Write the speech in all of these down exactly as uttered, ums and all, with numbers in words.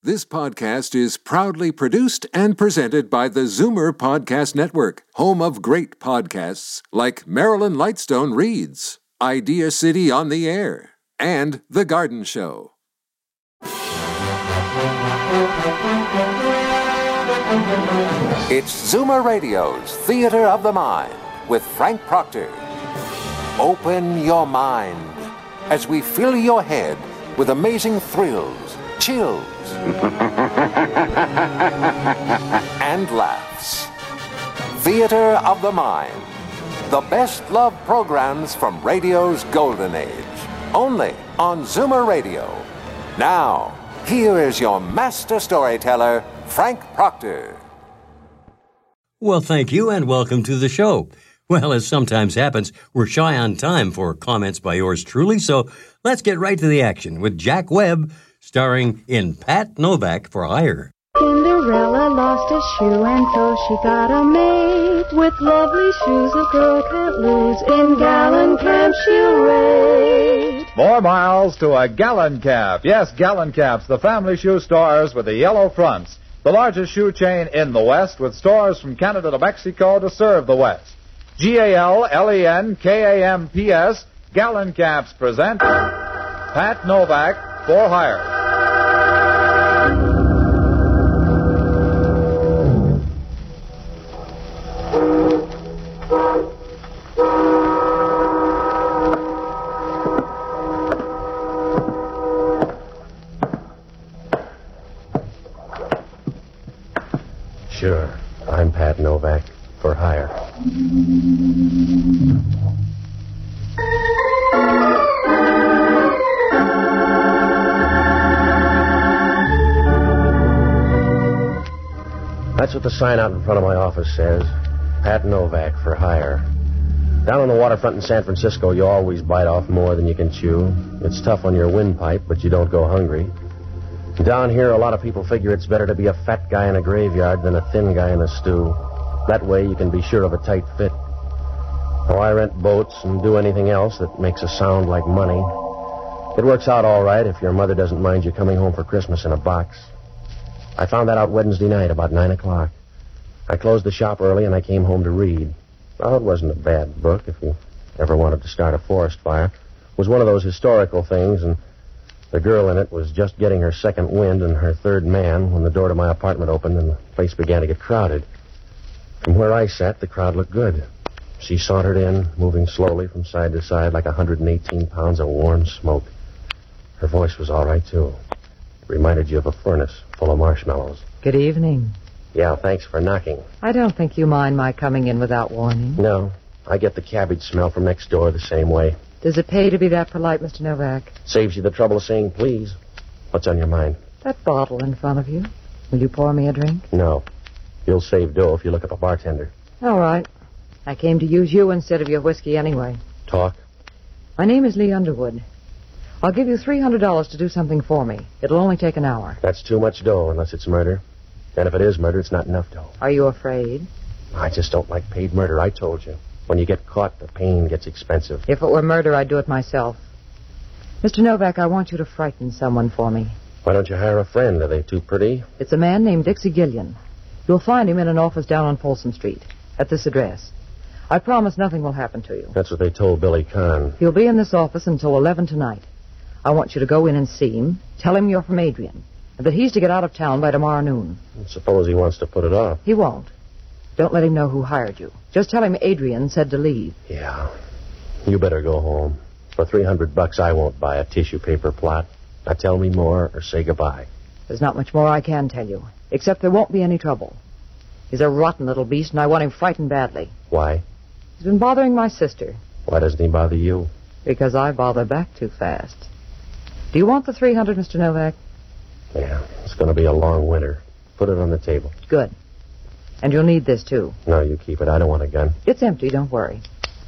This podcast is proudly produced and presented by the Zoomer Podcast Network, home of great podcasts like Marilyn Lightstone Reads, Idea City on the Air, and The Garden Show. It's Zoomer Radio's Theater of the Mind with Frank Proctor. Open your mind as we fill your head with amazing thrills, chills, and laughs. Theater of the Mind. The best love programs from radio's golden age. Only on Zoomer Radio. Now, here is your master storyteller, Frank Proctor. Well, thank you, and welcome to the show. Well, as sometimes happens, we're shy on time for comments by yours truly, so let's get right to the action with Jack Webb, starring in Pat Novak for Hire. Cinderella lost a shoe, and so she got a maid. With lovely shoes a girl can't lose. In Gallon Camp she'll raid. More miles to a Gallon Cap. Yes, Gallon Caps, the family shoe stores with the yellow fronts. The largest shoe chain in the West, with stores from Canada to Mexico to serve the West. G A L L E N K A M P S, Gallon Caps present Pat Novak for Hire. Sure, I'm Pat Novak for Hire. That's what the sign out in front of my office says. Pat Novak for Hire. Down on the waterfront in San Francisco, you always bite off more than you can chew. It's tough on your windpipe, but you don't go hungry. Down here, a lot of people figure it's better to be a fat guy in a graveyard than a thin guy in a stew. That way you can be sure of a tight fit. Oh, I rent boats and do anything else that makes a sound like money. It works out all right if your mother doesn't mind you coming home for Christmas in a box. I found that out Wednesday night about nine o'clock. I closed the shop early and I came home to read. Oh, it wasn't a bad book if you ever wanted to start a forest fire. It was one of those historical things, and the girl in it was just getting her second wind and her third man when the door to my apartment opened and the place began to get crowded. From where I sat, the crowd looked good. She sauntered in, moving slowly from side to side like one hundred eighteen pounds of warm smoke. Her voice was all right, too. It reminded you of a furnace full of marshmallows. Good evening. Yeah, thanks for knocking. I don't think you mind my coming in without warning. No, I get the cabbage smell from next door the same way. Does it pay to be that polite, Mister Novak? Saves you the trouble of saying please. What's on your mind? That bottle in front of you. Will you pour me a drink? No. You'll save dough if you look up a bartender. All right. I came to use you instead of your whiskey anyway. Talk. My name is Lee Underwood. I'll give you three hundred dollars to do something for me. It'll only take an hour. That's too much dough unless it's murder. And if it is murder, it's not enough dough. Are you afraid? I just don't like paid murder, I told you. When you get caught, the pain gets expensive. If it were murder, I'd do it myself. Mister Novak, I want you to frighten someone for me. Why don't you hire a friend? Are they too pretty? It's a man named Dixie Gillian. You'll find him in an office down on Folsom Street, at this address. I promise nothing will happen to you. That's what they told Billy Kahn. He'll be in this office until eleven tonight. I want you to go in and see him. Tell him you're from Adrian, and that he's to get out of town by tomorrow noon. Suppose he wants to put it off. He won't. Don't let him know who hired you. Just tell him Adrian said to leave. Yeah. You better go home. For three hundred bucks, I won't buy a tissue paper plot. Now tell me more or say goodbye. There's not much more I can tell you, except there won't be any trouble. He's a rotten little beast, and I want him frightened badly. Why? He's been bothering my sister. Why doesn't he bother you? Because I bother back too fast. Do you want the three hundred, Mister Novak? Yeah, it's going to be a long winter. Put it on the table. Good. And you'll need this, too. No, you keep it. I don't want a gun. It's empty, don't worry.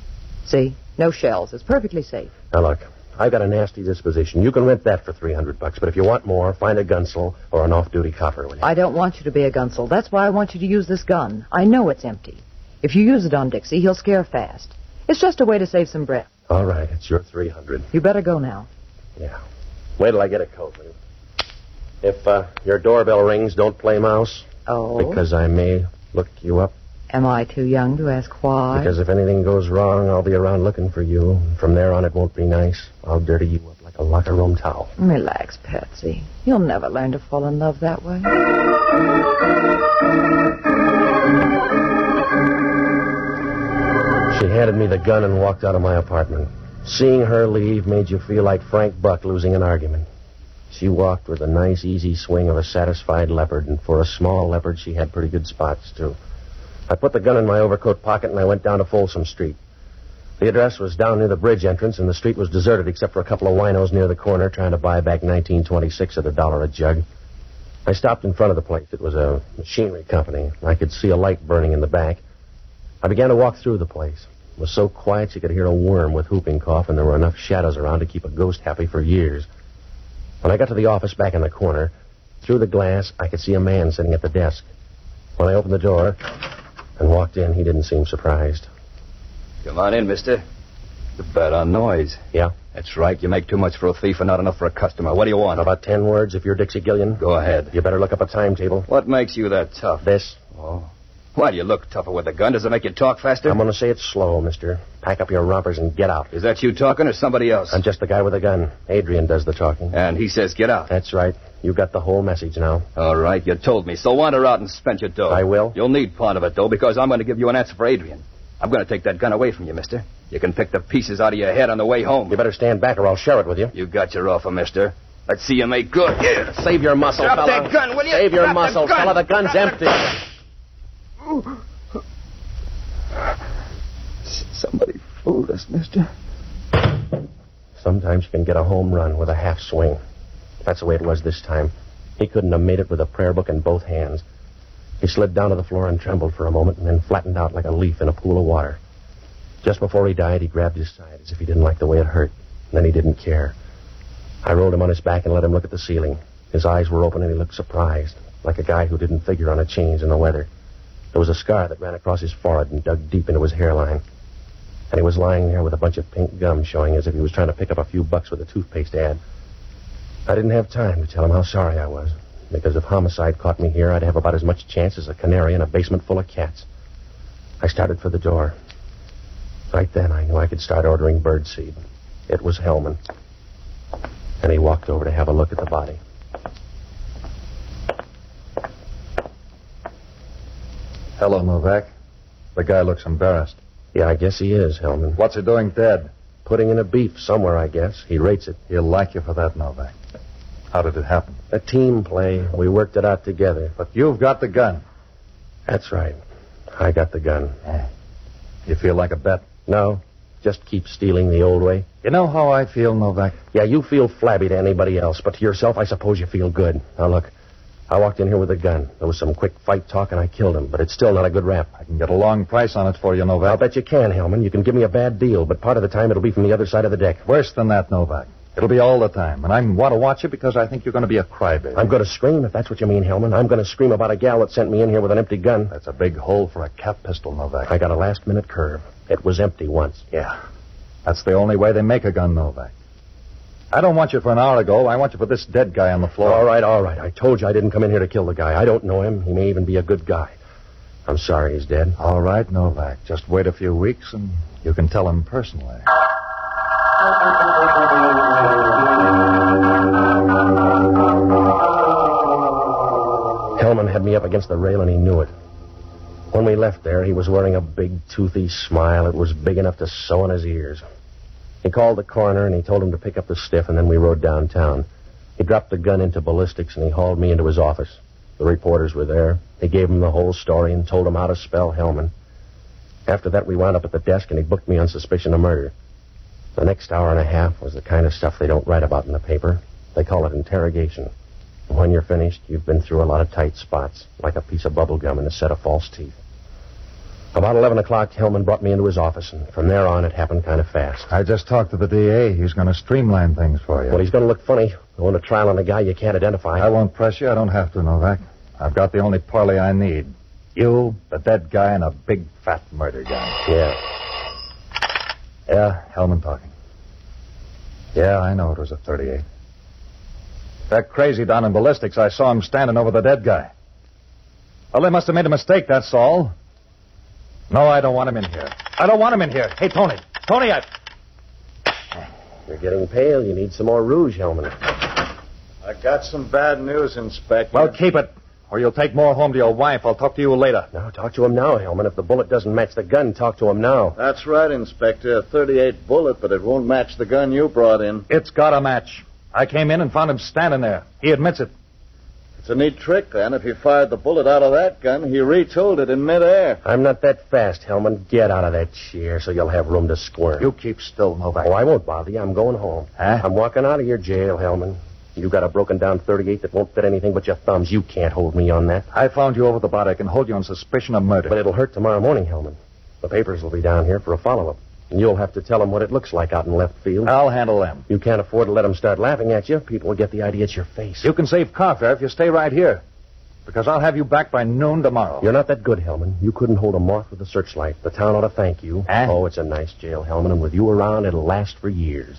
See? No shells. It's perfectly safe. Now, look, I've got a nasty disposition. You can rent that for three hundred bucks, but if you want more, find a gunsel or an off-duty copper, will you? I don't want you to be a gunsel. That's why I want you to use this gun. I know it's empty. If you use it on Dixie, he'll scare fast. It's just a way to save some breath. All right, it's your three hundred. You better go now. Yeah. Wait till I get a coat, will you? If uh, your doorbell rings, don't play mouse. Oh? Because I may look you up. Am I too young to ask why? Because if anything goes wrong, I'll be around looking for you. From there on, it won't be nice. I'll dirty you up like a locker room towel. Relax, Patsy. You'll never learn to fall in love that way. She handed me the gun and walked out of my apartment. Seeing her leave made you feel like Frank Buck losing an argument. She walked with a nice, easy swing of a satisfied leopard, and for a small leopard, she had pretty good spots, too. I put the gun in my overcoat pocket, and I went down to Folsom Street. The address was down near the bridge entrance, and the street was deserted except for a couple of winos near the corner trying to buy back nineteen twenty-six at a dollar a jug. I stopped in front of the place. It was a machinery company. I could see a light burning in the back. I began to walk through the place. It was so quiet you could hear a worm with whooping cough, and there were enough shadows around to keep a ghost happy for years. When I got to the office back in the corner, through the glass, I could see a man sitting at the desk. When I opened the door and walked in, he didn't seem surprised. Come on in, mister. The bet on noise. Yeah? That's right. You make too much for a thief and not enough for a customer. What do you want? About ten words if you're Dixie Gillian. Go ahead. You better look up a timetable. What makes you that tough? This. Oh. Why do you look tougher with a gun? Does it make you talk faster? I'm going to say it slow, mister. Pack up your rompers and get out. Is that you talking or somebody else? I'm just the guy with a gun. Adrian does the talking. And he says get out. That's right. You got the whole message now. All right, you told me. So wander out and spend your dough. I will. You'll need part of it, though, because I'm going to give you an answer for Adrian. I'm going to take that gun away from you, mister. You can pick the pieces out of your head on the way home. You better stand back or I'll share it with you. You got your offer, mister. Let's see you make good. Yeah. Save your muscle, Drop fella. that gun, will you? Save your Drop muscle, the gun. fella. The gun's Drop empty. The... Somebody fooled us, mister. Sometimes you can get a home run with a half swing. That's the way it was this time. He couldn't have made it with a prayer book in both hands. He slid down to the floor and trembled for a moment and then flattened out like a leaf in a pool of water. Just before he died, he grabbed his side as if he didn't like the way it hurt. And then he didn't care. I rolled him on his back and let him look at the ceiling. His eyes were open and he looked surprised, like a guy who didn't figure on a change in the weather. There was a scar that ran across his forehead and dug deep into his hairline. And he was lying there with a bunch of pink gum showing as if he was trying to pick up a few bucks with a toothpaste ad. I didn't have time to tell him how sorry I was, because if homicide caught me here, I'd have about as much chance as a canary in a basement full of cats. I started for the door. Right then, I knew I could start ordering birdseed. It was Hellman. And he walked over to have a look at the body. Hello, Novak. The guy looks embarrassed. Yeah, I guess he is, Hellman. What's he doing dead? Putting in a beef somewhere, I guess. He rates it. He'll like you for that, Novak. How did it happen? A team play. We worked it out together. But you've got the gun. That's right. I got the gun. Yeah. You feel like a bet? No. Just keep stealing the old way. You know how I feel, Novak? Yeah, you feel flabby to anybody else, but to yourself, I suppose you feel good. Now, look, I walked in here with a gun. There was some quick fight talk, and I killed him, but it's still not a good rap. I can get a long price on it for you, Novak. I'll bet you can, Hellman. You can give me a bad deal, but part of the time it'll be from the other side of the deck. Worse than that, Novak. It'll be all the time, and I want to watch you because I think you're going to be a crybaby. I'm going to scream, if that's what you mean, Hellman. I'm going to scream about a gal that sent me in here with an empty gun. That's a big hole for a cap pistol, Novak. I got a last-minute curve. It was empty once. Yeah. That's the only way they make a gun, Novak. I don't want you for an hour ago. I want you for this dead guy on the floor. All right, all right. I told you I didn't come in here to kill the guy. I don't know him. He may even be a good guy. I'm sorry he's dead. All right, Novak. Just wait a few weeks and you can tell him personally. Hellman had me up against the rail and he knew it. When we left there, he was wearing a big, toothy smile. It was big enough to sew on his ears. He called the coroner, and he told him to pick up the stiff, and then we rode downtown. He dropped the gun into ballistics, and he hauled me into his office. The reporters were there. He gave them the whole story and told them how to spell Hellman. After that, we wound up at the desk, and he booked me on suspicion of murder. The next hour and a half was the kind of stuff they don't write about in the paper. They call it interrogation. And when you're finished, you've been through a lot of tight spots, like a piece of bubble gum and a set of false teeth. About eleven o'clock, Hellman brought me into his office, and from there on, it happened kind of fast. I just talked to the D A. He's going to streamline things for you. Well, he's going to look funny, going to trial on a guy you can't identify. I won't press you. I don't have to, Novak. I've got the only parley I need. You, the dead guy, and a big, fat murder guy. Yeah. Yeah, Hellman talking. Yeah, I know it was a thirty-eight. They're crazy down in ballistics. I saw him standing over the dead guy. Well, they must have made a mistake, that's all. No, I don't want him in here. I don't want him in here. Hey, Tony. Tony, I... You're getting pale. You need some more rouge, Hellman. I got some bad news, Inspector. Well, keep it, or you'll take more home to your wife. I'll talk to you later. No, talk to him now, Hellman. If the bullet doesn't match the gun, talk to him now. That's right, Inspector. A thirty-eight bullet, but it won't match the gun you brought in. It's got a match. I came in and found him standing there. He admits it. It's a neat trick, then. If he fired the bullet out of that gun, he retooled it in midair. I'm not that fast, Hellman. Get out of that chair so you'll have room to squirm. You keep still, Novak. Oh, I won't bother you. I'm going home. Huh? I'm walking out of your jail, Hellman. You got a broken-down thirty-eight that won't fit anything but your thumbs. You can't hold me on that. I found you over the bar. I can hold you on suspicion of murder. But it'll hurt tomorrow morning, Hellman. The papers will be down here for a follow-up. And you'll have to tell them what it looks like out in left field. I'll handle them. You can't afford to let them start laughing at you. People will get the idea it's your face. You can save car fare if you stay right here. Because I'll have you back by noon tomorrow. You're not that good, Hellman. You couldn't hold a moth with a searchlight. The town ought to thank you. Huh? Oh, it's a nice jail, Hellman, and with you around, it'll last for years.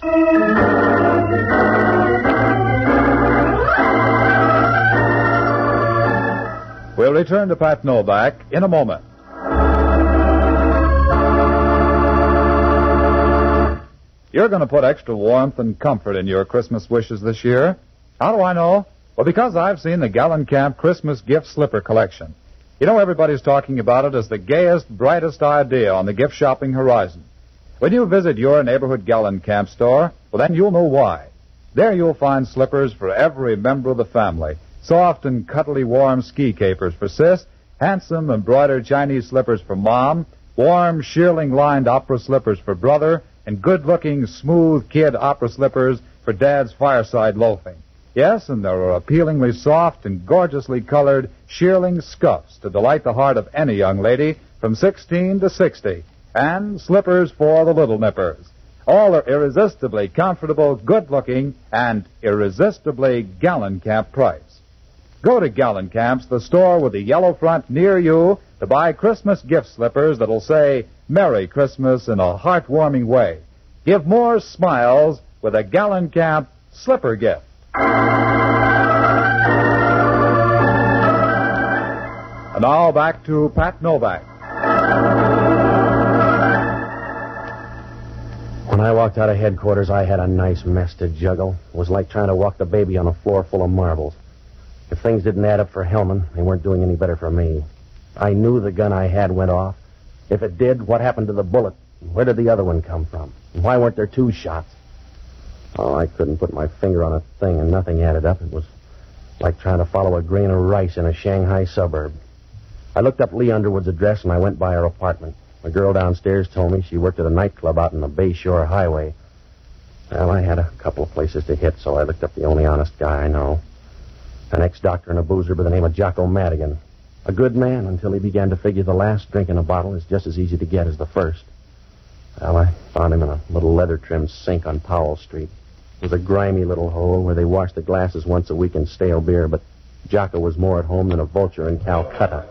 We'll return to Pat Novak in a moment. You're going to put extra warmth and comfort in your Christmas wishes this year. How do I know? Well, because I've seen the Gallencamp Christmas gift slipper collection. You know, everybody's talking about it as the gayest, brightest idea on the gift shopping horizon. When you visit your neighborhood Gallencamp store, well, then you'll know why. There you'll find slippers for every member of the family. Soft and cuddly warm ski capers for Sis, handsome embroidered Chinese slippers for Mom, warm shearling-lined opera slippers for Brother, and good-looking, smooth kid opera slippers for Dad's fireside loafing. Yes, and there are appealingly soft and gorgeously colored shearling scuffs to delight the heart of any young lady from sixteen to sixty, and slippers for the little nippers. All are irresistibly comfortable, good-looking, and irresistibly Gallencamp price. Go to Gallencamp's, the store with the yellow front near you, to buy Christmas gift slippers that'll say Merry Christmas in a heartwarming way. Give more smiles with a Gallencamp slipper gift. And now back to Pat Novak. When I walked out of headquarters, I had a nice mess to juggle. It was like trying to walk the baby on a floor full of marbles. If things didn't add up for Hellman, they weren't doing any better for me. I knew the gun I had went off. If it did, what happened to the bullet? Where did the other one come from? And why weren't there two shots? Oh, I couldn't put my finger on a thing, and nothing added up. It was like trying to follow a grain of rice in a Shanghai suburb. I looked up Lee Underwood's address, and I went by her apartment. The girl downstairs told me she worked at a nightclub out on the Bayshore Highway. Well, I had a couple of places to hit, so I looked up the only honest guy I know. An ex-doctor and a boozer by the name of Jocko Madigan. A good man until he began to figure the last drink in a bottle is just as easy to get as the first. Well, I found him in a little leather-trimmed sink on Powell Street. It was a grimy little hole where they washed the glasses once a week in stale beer, but Jocko was more at home than a vulture in Calcutta.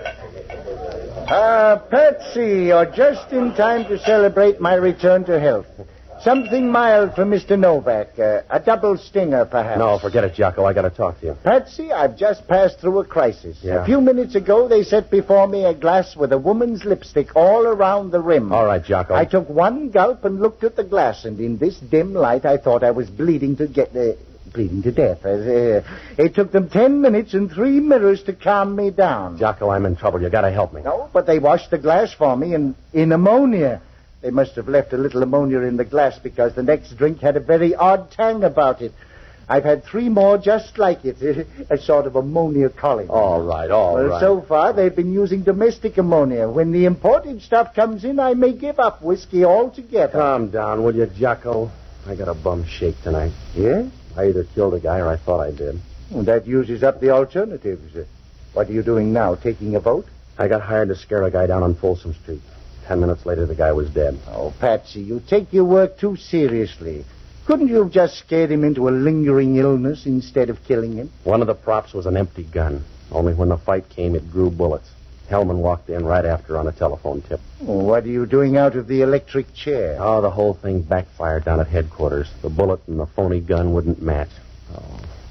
Ah, Patsy, you're just in time to celebrate my return to health. Something mild for Mister Novak. Uh, a double stinger, perhaps. No, forget it, Jocko. I got to talk to you. Patsy, I've just passed through a crisis. Yeah. A few minutes ago, they set before me a glass with a woman's lipstick all around the rim. All right, Jocko. I took one gulp and looked at the glass, and in this dim light, I thought I was bleeding to get... Uh, bleeding to death. Uh, it took them ten minutes and three mirrors to calm me down. Jocko, I'm in trouble. You got to help me. No, but they washed the glass for me in, in ammonia. They must have left a little ammonia in the glass because the next drink had a very odd tang about it. I've had three more just like it, a sort of ammonia colony. All right, all well, right. So far, they've been using domestic ammonia. When the imported stuff comes in, I may give up whiskey altogether. Calm down, will you, Jocko? I got a bum shake tonight. Yeah? I either killed a guy or I thought I did. Well, that uses up the alternatives. What are you doing now, taking a vote? I got hired to scare a guy down on Folsom Street. Ten minutes later, the guy was dead. Oh, Patsy, you take your work too seriously. Couldn't you have just scared him into a lingering illness instead of killing him? One of the props was an empty gun. Only when the fight came, it grew bullets. Hellman walked in right after on a telephone tip. Oh, what are you doing out of the electric chair? Oh, the whole thing backfired down at headquarters. The bullet and the phony gun wouldn't match. Oh.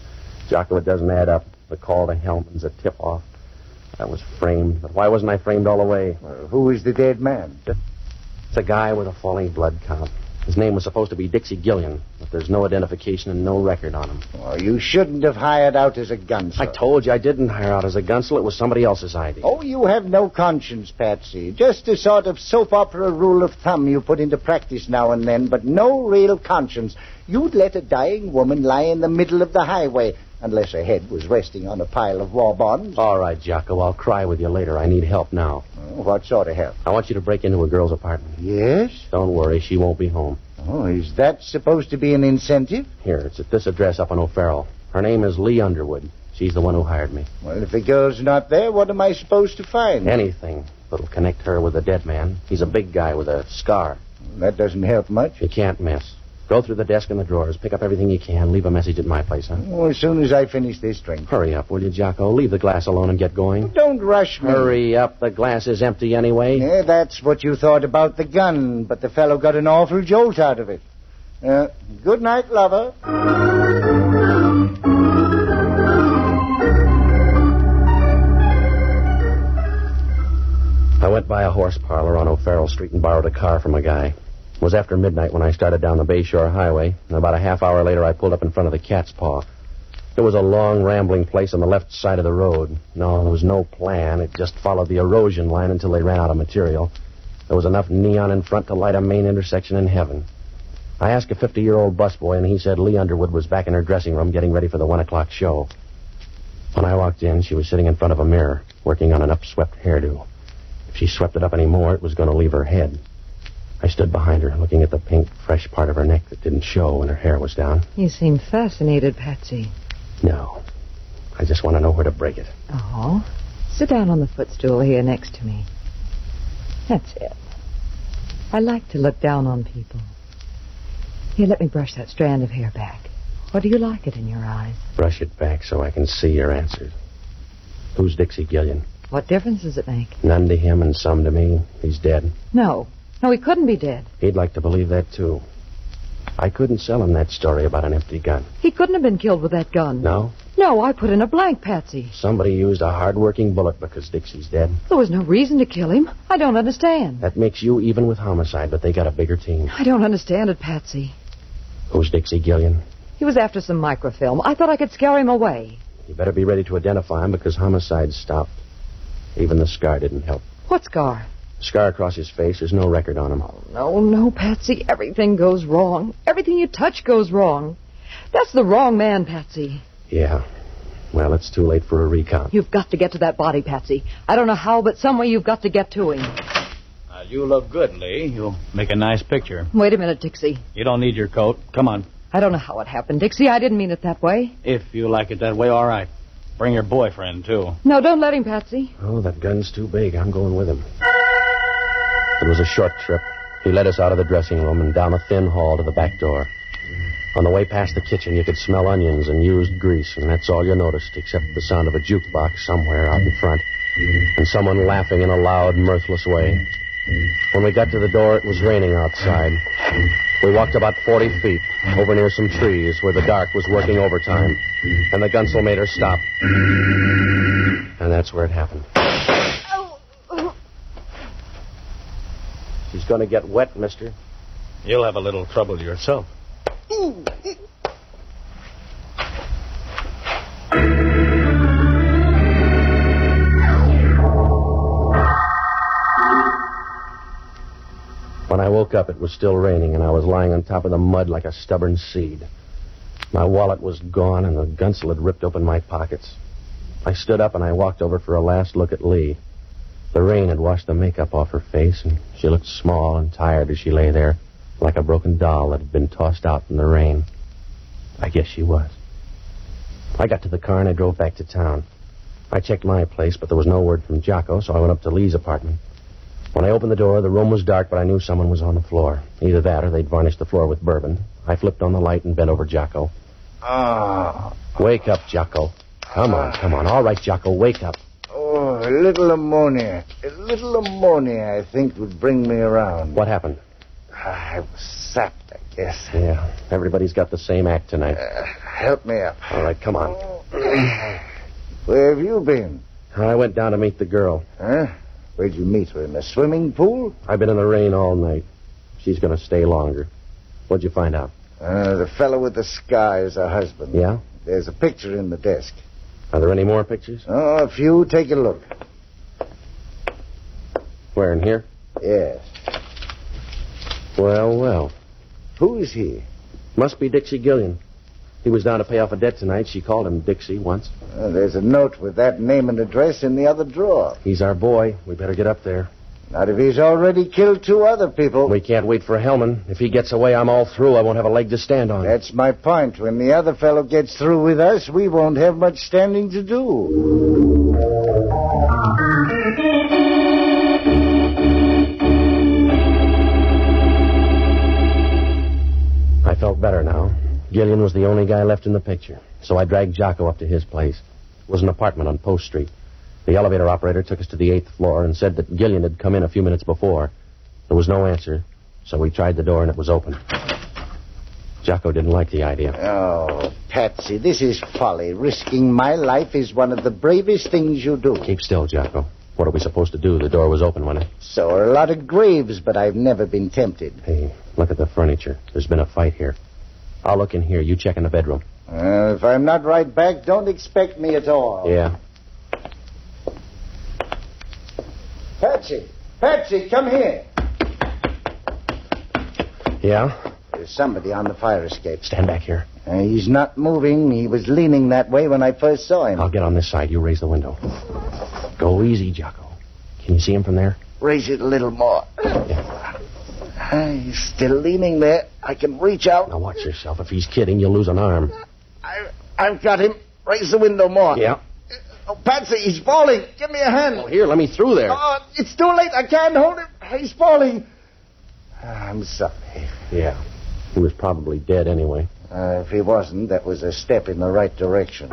Jocko, it doesn't add up. The call to Hellman's a tip-off. I was framed, but why wasn't I framed all the way? Well, who is the dead man? It's a guy with a falling blood count. His name was supposed to be Dixie Gillian, but there's no identification and no record on him. Oh, you shouldn't have hired out as a gunsel. I told you I didn't hire out as a gunsel. It was somebody else's idea. Oh, you have no conscience, Patsy. Just a sort of soap opera rule of thumb you put into practice now and then, but no real conscience. You'd let a dying woman lie in the middle of the highway, unless her head was resting on a pile of war bonds. All right, Jocko, I'll cry with you later. I need help now. Oh, what sort of help? I want you to break into a girl's apartment. Yes? Don't worry, she won't be home. Oh, is that supposed to be an incentive? Here, it's at this address up on O'Farrell. Her name is Lee Underwood. She's the one who hired me. Well, if the girl's not there, what am I supposed to find? Anything that'll connect her with the dead man. He's a big guy with a scar. That doesn't help much. You can't miss. Go through the desk and the drawers. Pick up everything you can. Leave a message at my place, huh? Oh, as soon as I finish this drink. Hurry up, will you, Jocko? Leave the glass alone and get going. Don't rush me. Hurry up. The glass is empty anyway. Yeah, that's what you thought about the gun, but the fellow got an awful jolt out of it. Uh, good night, lover. I went by a horse parlor on O'Farrell Street and borrowed a car from a guy. It was after midnight when I started down the Bayshore Highway, and about a half hour later I pulled up in front of the Cat's Paw. It was a long, rambling place on the left side of the road. No, there was no plan. It just followed the erosion line until they ran out of material. There was enough neon in front to light a main intersection in heaven. I asked a fifty-year-old busboy, and he said Lee Underwood was back in her dressing room getting ready for the one o'clock show. When I walked in, she was sitting in front of a mirror, working on an upswept hairdo. If she swept it up any more, it was going to leave her head. I stood behind her, looking at the pink, fresh part of her neck that didn't show when her hair was down. You seem fascinated, Patsy. No. I just want to know where to break it. Oh. Sit down on the footstool here next to me. That's it. I like to look down on people. Here, let me brush that strand of hair back. Or do you like it in your eyes? Brush it back so I can see your answers. Who's Dixie Gillian? What difference does it make? None to him and some to me. He's dead. No. No, he couldn't be dead. He'd like to believe that, too. I couldn't sell him that story about an empty gun. He couldn't have been killed with that gun. No? No, I put in a blank, Patsy. Somebody used a hard-working bullet because Dixie's dead. There was no reason to kill him. I don't understand. That makes you even with homicide, but they got a bigger team. I don't understand it, Patsy. Who's Dixie Gillian? He was after some microfilm. I thought I could scare him away. You better be ready to identify him because homicide stopped. Even the scar didn't help. What scar? Scar across his face. There's no record on him. Oh, no, no, Patsy. Everything goes wrong. Everything you touch goes wrong. That's the wrong man, Patsy. Yeah. Well, it's too late for a recount. You've got to get to that body, Patsy. I don't know how, but some way you've got to get to him. Uh, you look good, Lee. You'll make a nice picture. Wait a minute, Dixie. You don't need your coat. Come on. I don't know how it happened, Dixie. I didn't mean it that way. If you like it that way, all right. Bring your boyfriend, too. No, don't let him, Patsy. Oh, that gun's too big. I'm going with him. It was a short trip. He led us out of the dressing room and down a thin hall to the back door. On the way past the kitchen, you could smell onions and used grease, and that's all you noticed, except the sound of a jukebox somewhere out in front, and someone laughing in a loud, mirthless way. When we got to the door, it was raining outside. We walked about forty feet, over near some trees, where the dark was working overtime, and the gunsel made her stop. And that's where it happened. She's going to get wet, mister. You'll have a little trouble yourself. When I woke up, it was still raining, and I was lying on top of the mud like a stubborn seed. My wallet was gone, and the gunsel had ripped open my pockets. I stood up, and I walked over for a last look at Lee. The rain had washed the makeup off her face, and she looked small and tired as she lay there, like a broken doll that had been tossed out in the rain. I guess she was. I got to the car, and I drove back to town. I checked my place, but there was no word from Jocko, so I went up to Lee's apartment. When I opened the door, the room was dark, but I knew someone was on the floor. Either that or they'd varnished the floor with bourbon. I flipped on the light and bent over Jocko. Ah. Wake up, Jocko. Come on, come on. All right, Jocko, wake up. Oh, a little ammonia. A little ammonia, I think, would bring me around. What happened? I was sapped, I guess. Yeah, everybody's got the same act tonight. Uh, help me up. All right, come on. Where have you been? I went down to meet the girl. Huh? Where'd you meet her? In the swimming pool? I've been in the rain all night. She's going to stay longer. What'd you find out? Uh, the fellow with the scar is her husband. Yeah? There's a picture in the desk. Are there any more pictures? Oh, a few. Take a look. Where, in here? Yes. Well, well. Who is he? Must be Dixie Gillian. He was down to pay off a debt tonight. She called him Dixie once. Uh, there's a note with that name and address in the other drawer. He's our boy. We better get up there. Not if he's already killed two other people. We can't wait for Hellman. If he gets away, I'm all through. I won't have a leg to stand on. That's my point. When the other fellow gets through with us, we won't have much standing to do. I felt better now. Gillian was the only guy left in the picture, so I dragged Jocko up to his place. It was an apartment on Post Street. The elevator operator took us to the eighth floor and said that Gillian had come in a few minutes before. There was no answer, so we tried the door and it was open. Jocko didn't like the idea. Oh, Patsy, this is folly. Risking my life is one of the bravest things you do. Keep still, Jocko. What are we supposed to do? The door was open when it... So are a lot of graves, but I've never been tempted. Hey, look at the furniture. There's been a fight here. I'll look in here. You check in the bedroom. Uh, if I'm not right back, don't expect me at all. Yeah. Patsy! Patsy, come here. Yeah? There's somebody on the fire escape. Stand back here. Uh, he's not moving. He was leaning that way when I first saw him. I'll get on this side. You raise the window. Go easy, Jocko. Can you see him from there? Raise it a little more. Yeah. Uh, he's still leaning there. I can reach out. Now watch yourself. If he's kidding, you'll lose an arm. I, I've got him. Raise the window more. Yeah. Oh, Patsy, he's falling. Give me a hand. Oh, here, let me through there. Oh, it's too late. I can't hold him. He's falling. I'm sorry. Yeah. He was probably dead anyway. Uh, if he wasn't, that was a step in the right direction.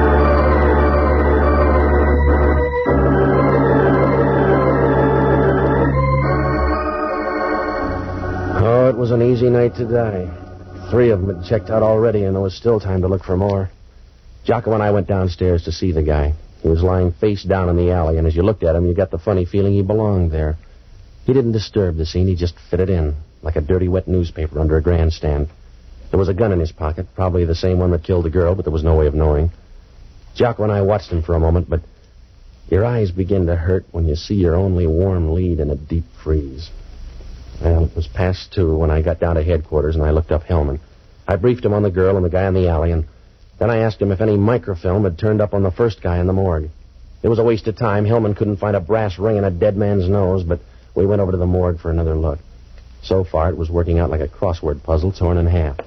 Oh, it was an easy night to die. Three of them had checked out already, and there was still time to look for more. Jocko and I went downstairs to see the guy. He was lying face down in the alley, and as you looked at him, you got the funny feeling he belonged there. He didn't disturb the scene. He just fitted in, like a dirty, wet newspaper under a grandstand. There was a gun in his pocket, probably the same one that killed the girl, but there was no way of knowing. Jocko and I watched him for a moment, but your eyes begin to hurt when you see your only warm lead in a deep freeze. Well, it was past two when I got down to headquarters, and I looked up Hellman. I briefed him on the girl and the guy in the alley, and then I asked him if any microfilm had turned up on the first guy in the morgue. It was a waste of time. Hellman couldn't find a brass ring in a dead man's nose, but we went over to the morgue for another look. So far, it was working out like a crossword puzzle torn in half.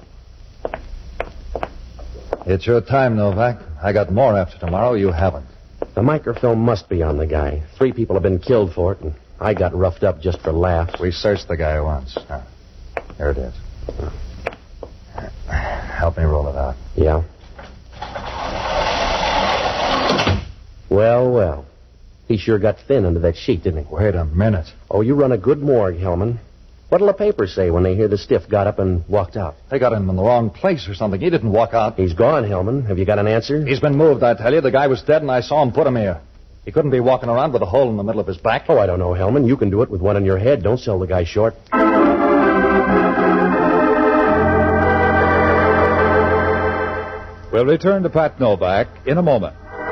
It's your time, Novak. I got more after tomorrow. You haven't. The microfilm must be on the guy. Three people have been killed for it, and I got roughed up just for laughs. We searched the guy once. Ah, here it is. Help me roll it out. Yeah. Well, well. He sure got thin under that sheet, didn't he? Wait a minute. Oh, you run a good morgue, Hellman. What'll the papers say when they hear the stiff got up and walked out? They got him in the wrong place or something. He didn't walk out. He's gone, Hellman. Have you got an answer? He's been moved, I tell you. The guy was dead, and I saw him put him here. He couldn't be walking around with a hole in the middle of his back. Oh, I don't know, Hellman. You can do it with one in your head. Don't sell the guy short. We'll return to Pat Novak in a moment.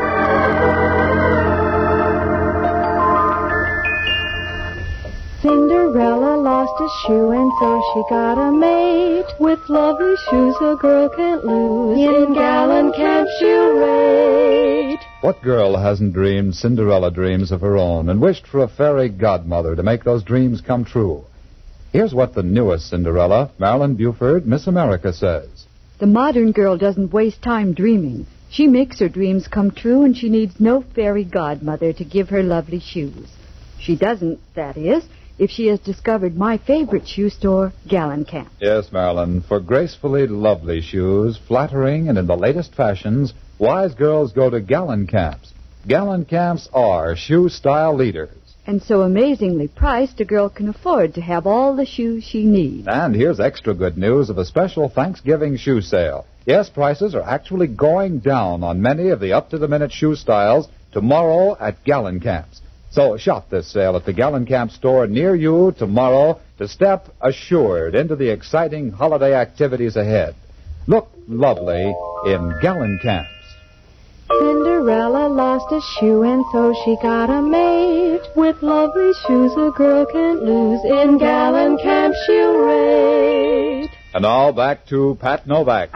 Cinderella lost a shoe and so she got a mate with lovely shoes a girl can't lose. In Gallon Camp she'll rate. What girl hasn't dreamed Cinderella dreams of her own and wished for a fairy godmother to make those dreams come true? Here's what the newest Cinderella, Marilyn Buford, Miss America, says. The modern girl doesn't waste time dreaming. She makes her dreams come true, and she needs no fairy godmother to give her lovely shoes. She doesn't, that is, if she has discovered my favorite shoe store, Gallon Camp. Yes, Marilyn, for gracefully lovely shoes, flattering and in the latest fashions, wise girls go to Gallon Camps. Gallon Camps are shoe style leaders. And so amazingly priced, a girl can afford to have all the shoes she needs. And here's extra good news of a special Thanksgiving shoe sale. Yes, prices are actually going down on many of the up-to-the-minute shoe styles tomorrow at Gallenkamp's. So shop this sale at the Gallenkamp store near you tomorrow to step assured into the exciting holiday activities ahead. Look lovely in Gallenkamp's. Cinderella lost a shoe and so she got a mate. With lovely shoes a girl can't lose. In Gallenkamp she'll rate. And now back to Pat Novak.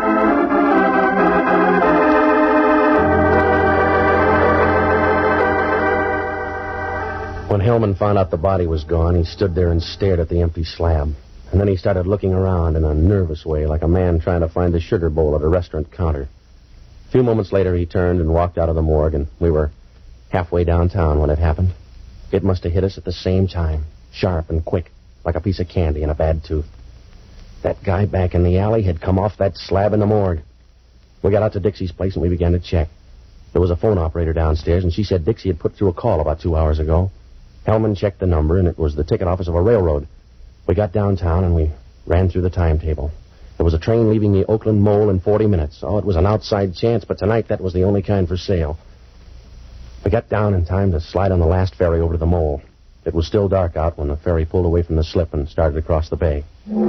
When Hellman found out the body was gone, he stood there and stared at the empty slab. And then he started looking around in a nervous way, like a man trying to find the sugar bowl at a restaurant counter. A few moments later, he turned and walked out of the morgue, and we were halfway downtown when it happened. It must have hit us at the same time, sharp and quick, like a piece of candy in a bad tooth. That guy back in the alley had come off that slab in the morgue. We got out to Dixie's place, and we began to check. There was a phone operator downstairs, and she said Dixie had put through a call about two hours ago. Hellman checked the number, and it was the ticket office of a railroad. We got downtown, and we ran through the timetable. There was a train leaving the Oakland Mole in forty minutes. Oh, it was an outside chance, but tonight that was the only kind for sale. We got down in time to slide on the last ferry over to the Mole. It was still dark out when the ferry pulled away from the slip and started across the bay.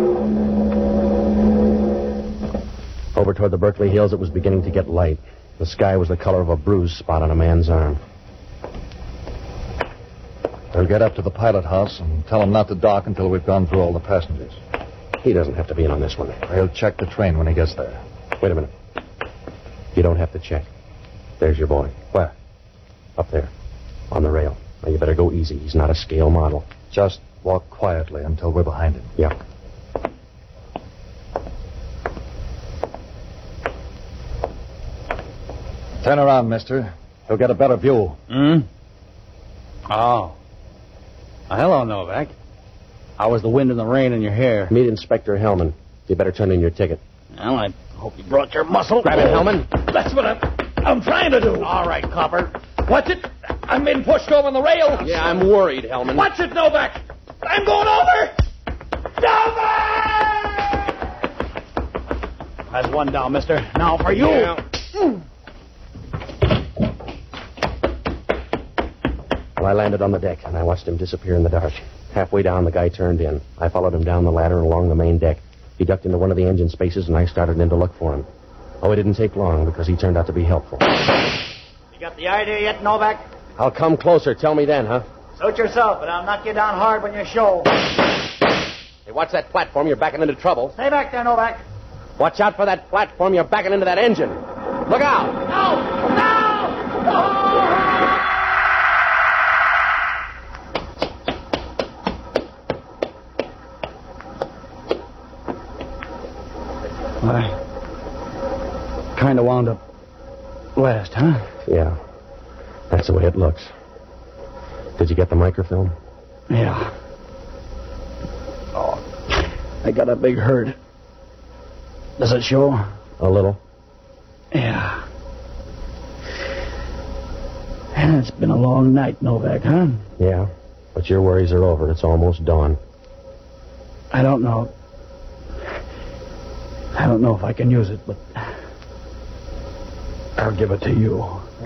Over toward the Berkeley Hills, it was beginning to get light. The sky was the color of a bruise spot on a man's arm. We'll get up to the pilot house and tell him not to dock until we've gone through all the passengers. He doesn't have to be in on this one. He'll check the train when he gets there. Wait a minute. You don't have to check. There's your boy. Where? Up there. On the rail. Now, you better go easy. He's not a scale model. Just walk quietly until we're behind him. Yeah. Turn around, mister. He'll get a better view. Hmm? Oh. Uh, hello, Novak. How was the wind and the rain in your hair? Meet Inspector Hellman. You better turn in your ticket. Well, I hope you brought your muscle. Grab it, Hellman. That's what I'm, I'm trying to do. All right, copper. Watch it. I'm being pushed over the rail. Yeah, I'm worried, Hellman. Watch it, Novak. I'm going over. Novak! That's one down, mister. Now for you. Yeah. Well, I landed on the deck, and I watched him disappear in the dark. Halfway down, the guy turned in. I followed him down the ladder and along the main deck. He ducked into one of the engine spaces, and I started in to look for him. Oh, it didn't take long, because he turned out to be helpful. You got the idea yet, Novak? I'll come closer. Tell me then, huh? Suit yourself, but I'll knock you down hard when you show. Hey, watch that platform. You're backing into trouble. Stay back there, Novak. Watch out for that platform. You're backing into that engine. Look out. No! No! No! I kind of wound up last, huh? Yeah. That's the way it looks. Did you get the microfilm? Yeah. Oh, I got a big hurt. Does it show? A little. Yeah. And it's been a long night, Novak, huh? Yeah. But your worries are over. It's almost dawn. I don't know. I don't know if I can use it, but I'll give it to you.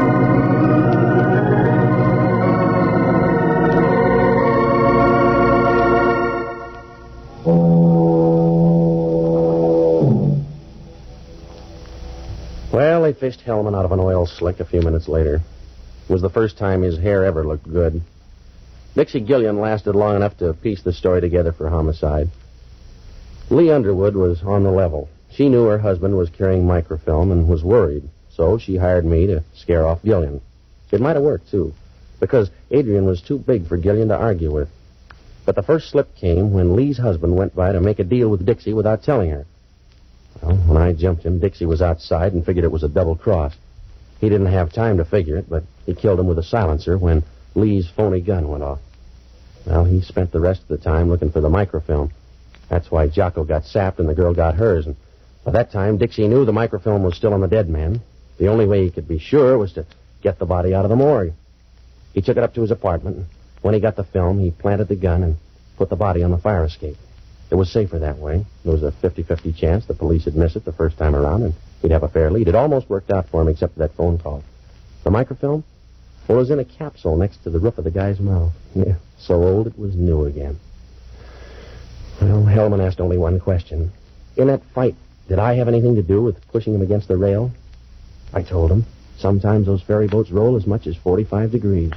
Well, they fished Hellman out of an oil slick a few minutes later. It was the first time his hair ever looked good. Dixie Gillian lasted long enough to piece the story together for homicide. Lee Underwood was on the level. She knew her husband was carrying microfilm and was worried, so she hired me to scare off Gillian. It might have worked, too, because Adrian was too big for Gillian to argue with. But the first slip came when Lee's husband went by to make a deal with Dixie without telling her. Well, when I jumped him, Dixie was outside and figured it was a double cross. He didn't have time to figure it, but he killed him with a silencer when Lee's phony gun went off. Well, he spent the rest of the time looking for the microfilm. That's why Jocko got sapped and the girl got hers. And by that time, Dixie knew the microfilm was still on the dead man. The only way he could be sure was to get the body out of the morgue. He took it up to his apartment, When he got the film, he planted the gun and put the body on the fire escape. It was safer that way. There was a fifty-fifty chance the police would miss it the first time around, and he'd have a fair lead. It almost worked out for him, except for that phone call. The microfilm? Well, it was in a capsule next to the roof of the guy's mouth. Yeah, so old it was new again. Well, Hellman asked only one question. In that fight, did I have anything to do with pushing him against the rail? I told him. Sometimes those ferry boats roll as much as forty-five degrees.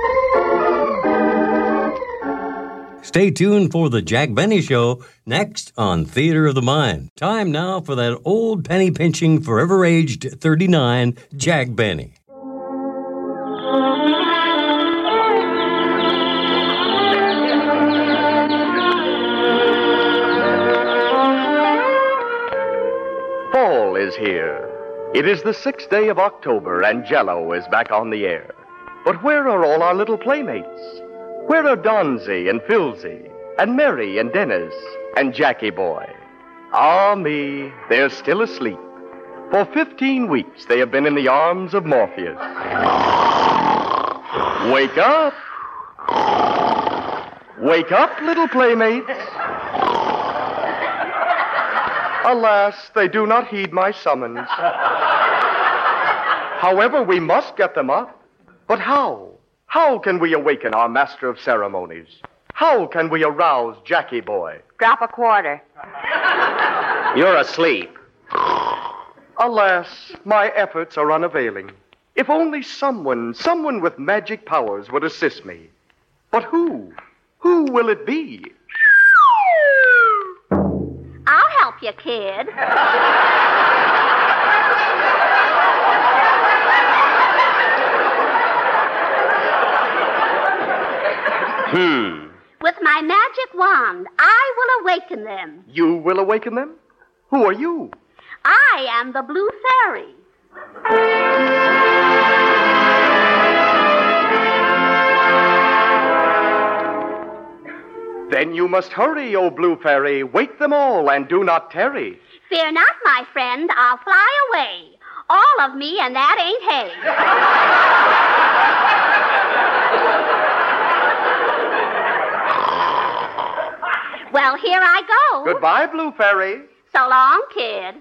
Stay tuned for the Jack Benny Show next on Theater of the Mind. Time now for that old penny-pinching, forever-aged thirty-nine, Jack Benny. Fall is here. It is the sixth day of October, and Jell-O is back on the air. But where are all our little playmates? Where are Donzie and Filzy, and Mary and Dennis, and Jackie Boy? Ah, me, they're still asleep. For fifteen weeks, they have been in the arms of Morpheus. Wake up! Wake up, little playmates! Alas, they do not heed my summons. However, we must get them up. But how? How can we awaken our master of ceremonies? How can we arouse Jackie Boy? Drop a quarter. You're asleep. Alas, my efforts are unavailing. If only someone, someone with magic powers would assist me. But who? Who will it be? I'll help you, kid. Hmm. With my magic wand, I will awaken them. You will awaken them? Who are you? I am the Blue Fairy. Then you must hurry, O Blue Fairy. Wake them all and do not tarry. Fear not, my friend, I'll fly away. All of me, and that ain't hay. Well, here I go. Goodbye, Blue Fairy. So long, kid.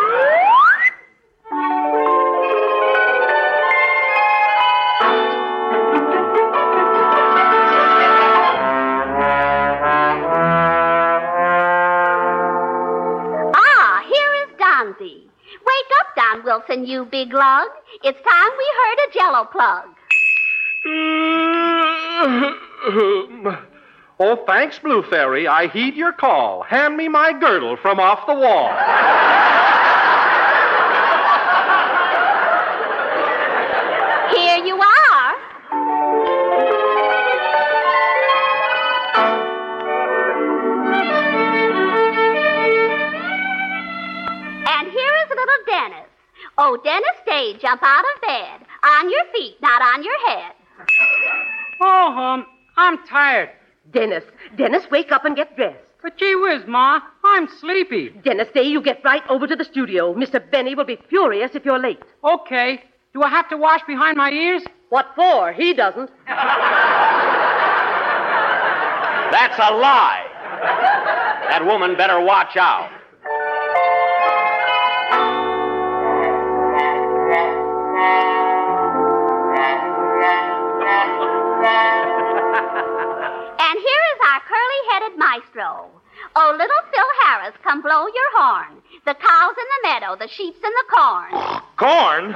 Ah, here is Donzie. Wake up, Don Wilson, you big lug. It's time we heard a Jell-O plug. Oh, thanks, Blue Fairy. I heed your call. Hand me my girdle from off the wall. Here you are. And here is little Dennis. Oh, Dennis Day, jump out of bed. On your feet, not on your head. Oh, um, I'm tired. Dennis, Dennis, wake up and get dressed. But gee whiz, Ma, I'm sleepy. Dennis, Day, you get right over to the studio. Mister Benny will be furious if you're late. Okay. Do I have to wash behind my ears? What for? He doesn't. That's a lie. That woman better watch out. Maestro. Oh, little Phil Harris, come blow your horn. The cows in the meadow, the sheep's in the corn. Corn?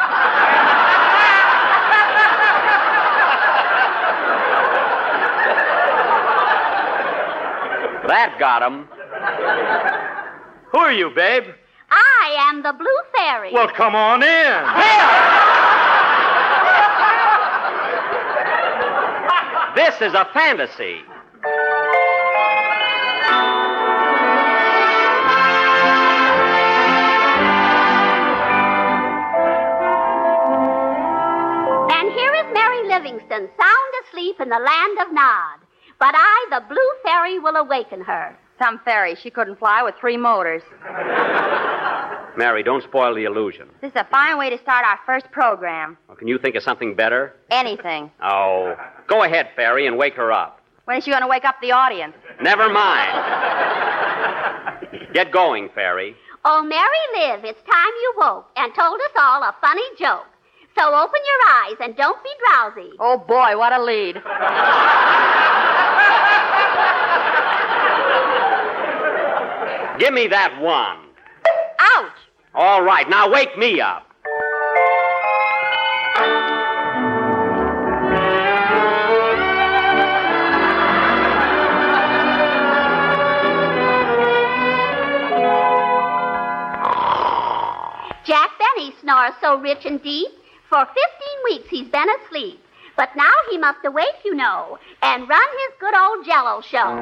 That got him. Who are you, babe? I am the Blue Fairy. Well, come on in. This is a fantasy. Livingston, sound asleep in the land of Nod. But I, the Blue Fairy, will awaken her. Some fairy. She couldn't fly with three motors. Mary, don't spoil the illusion. This is a fine way to start our first program. Well, can you think of something better? Anything. Oh, go ahead, Fairy, and wake her up. When is she going to wake up the audience? Never mind. Get going, Fairy. Oh, Mary Liv, it's time you woke and told us all a funny joke. So open your eyes and don't be drowsy. Oh, boy, what a lead. Give me that one. Ouch! All right, now wake me up. Jack Benny snores so rich and deep. For fifteen weeks he's been asleep. But now he must awake, you know, and run his good old Jell-O show.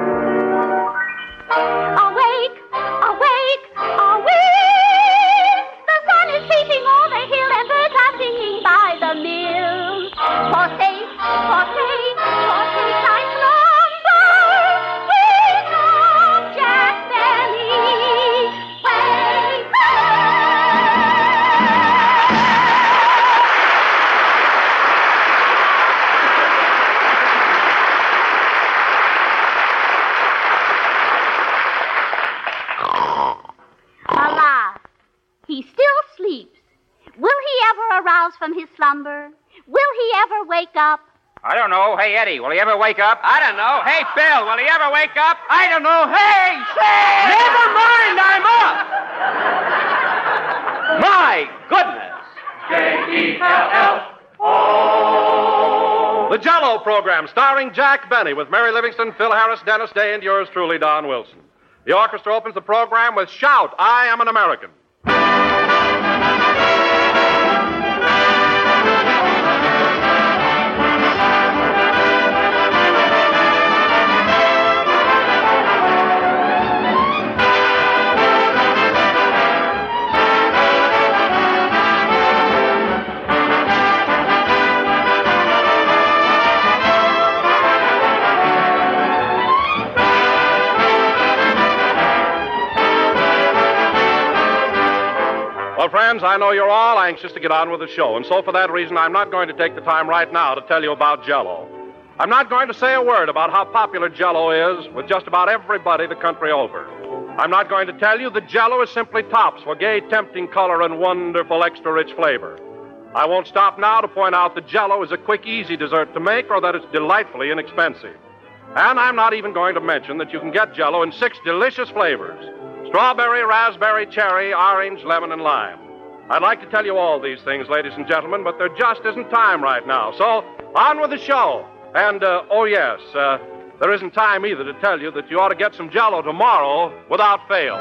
Awake, awake, awake! The sun is peeping over the hill and birds are singing by the mill. Forsake, forsake, forsake thy slumber. Wake up, Jack Benny. Wake up! Alas, he still sleeps. Will he ever arouse from his slumber? Will he ever wake up? I don't know. Hey, Eddie, will he ever wake up? I don't know. Hey, Bill, will he ever wake up? I don't know. Hey, Sam! Never mind, I'm up! My goodness! J E L L O. The Jell-O program starring Jack Benny with Mary Livingston, Phil Harris, Dennis Day, and yours truly, Don Wilson. The orchestra opens the program with Shout, I Am an American. Well, friends, I know you're all anxious to get on with the show, and so for that reason, I'm not going to take the time right now to tell you about Jell-O. I'm not going to say a word about how popular Jell-O is with just about everybody the country over. I'm not going to tell you that Jell-O is simply tops for gay, tempting color and wonderful extra-rich flavor. I won't stop now to point out that Jell-O is a quick, easy dessert to make or that it's delightfully inexpensive. And I'm not even going to mention that you can get Jell-O in six delicious flavors: strawberry, raspberry, cherry, orange, lemon, and lime. I'd like to tell you all these things, ladies and gentlemen, but there just isn't time right now. So, on with the show. And, uh, oh yes, uh, there isn't time either to tell you that you ought to get some Jell-O tomorrow without fail.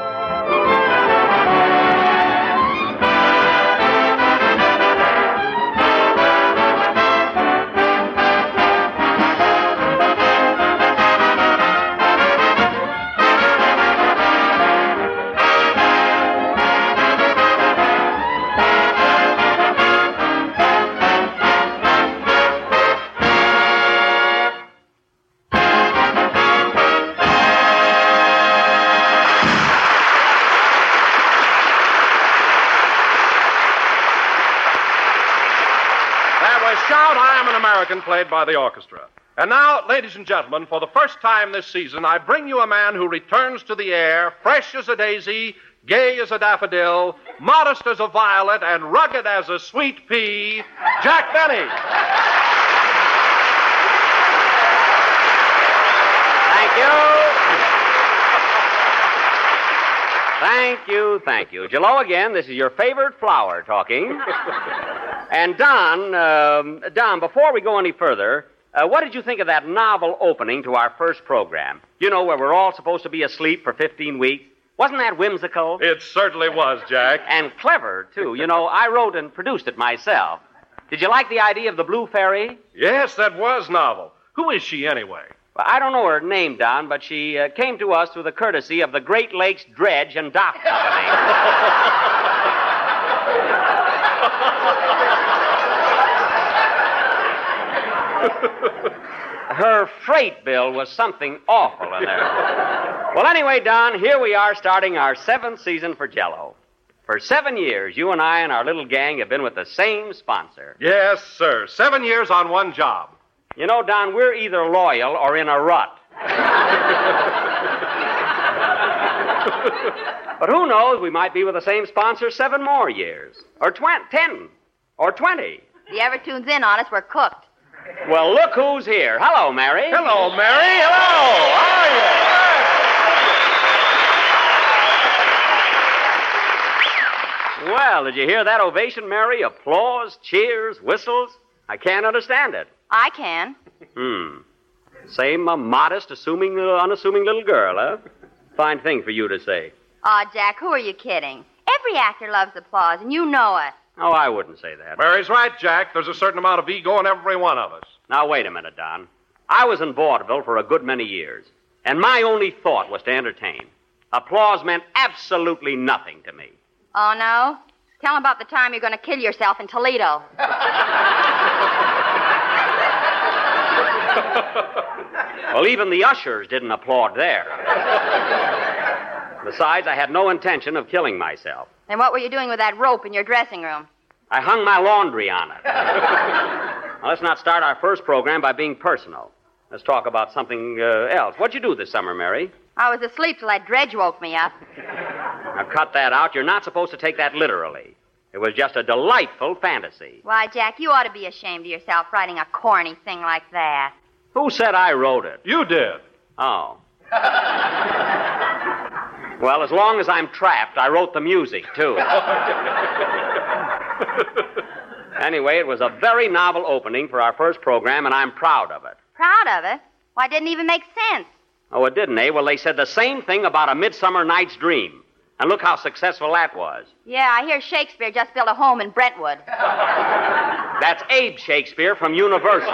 Shout, I Am an American, played by the orchestra. And now, ladies and gentlemen, for the first time this season, I bring you a man who returns to the air, fresh as a daisy, gay as a daffodil, modest as a violet, and rugged as a sweet pea, Jack Benny. Thank you. Thank you, thank you. Jell-O again, this is your favorite flower talking. And Don, um, Don, before we go any further, uh, what did you think of that novel opening to our first program? You know, where we're all supposed to be asleep for fifteen weeks. Wasn't that whimsical? It certainly was, Jack. And clever, too. You know, I wrote and produced it myself. Did you like the idea of the Blue Fairy? Yes, that was novel. Who is she, anyway? Well, I don't know her name, Don, but she uh, came to us through the courtesy of the Great Lakes Dredge and Dock Company. Her freight bill was something awful in there. Well, anyway, Don, here we are starting our seventh season for Jell-O. For seven years, you and I and our little gang have been with the same sponsor. Yes, sir. Seven years on one job. You know, Don, we're either loyal or in a rut. But who knows, we might be with the same sponsor seven more years. Or twen- ten. Or twenty. If he ever tunes in on us, we're cooked. Well, look who's here. Hello, Mary. Hello, Mary. Hello. How are you? Well, did you hear that ovation, Mary? Applause, cheers, whistles. I can't understand it. I can. Hmm. Same uh, modest, assuming, uh, unassuming little girl, huh? Fine thing for you to say. Aw, Jack, who are you kidding? Every actor loves applause, and you know it. Oh, I wouldn't say that. Mary's right, Jack. There's a certain amount of ego in every one of us. Now, wait a minute, Don. I was in vaudeville for a good many years, and my only thought was to entertain. Applause meant absolutely nothing to me. Oh, no? Tell him about the time you're going to kill yourself in Toledo. Well, even the ushers didn't applaud there. Besides, I had no intention of killing myself. Then what were you doing with that rope in your dressing room? I hung my laundry on it. Now, let's not start our first program by being personal. Let's talk about something uh, else. What'd you do this summer, Mary? I was asleep till that dredge woke me up. Now, cut that out. You're not supposed to take that literally. It was just a delightful fantasy. Why, Jack, you ought to be ashamed of yourself writing a corny thing like that. Who said I wrote it? You did. Oh. Well, as long as I'm trapped, I wrote the music, too. Anyway, it was a very novel opening for our first program, and I'm proud of it. Proud of it? Why, it didn't even make sense. Oh, it didn't, eh? Well, they said the same thing about A Midsummer Night's Dream. And look how successful that was. Yeah, I hear Shakespeare just built a home in Brentwood. That's Abe Shakespeare from Universal.